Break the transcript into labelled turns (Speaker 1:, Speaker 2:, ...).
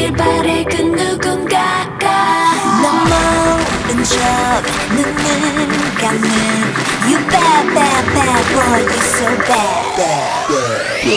Speaker 1: 알길 바래 그 누군가가 넌 모른 척 눈을 감는 You bad bad bad boy you so bad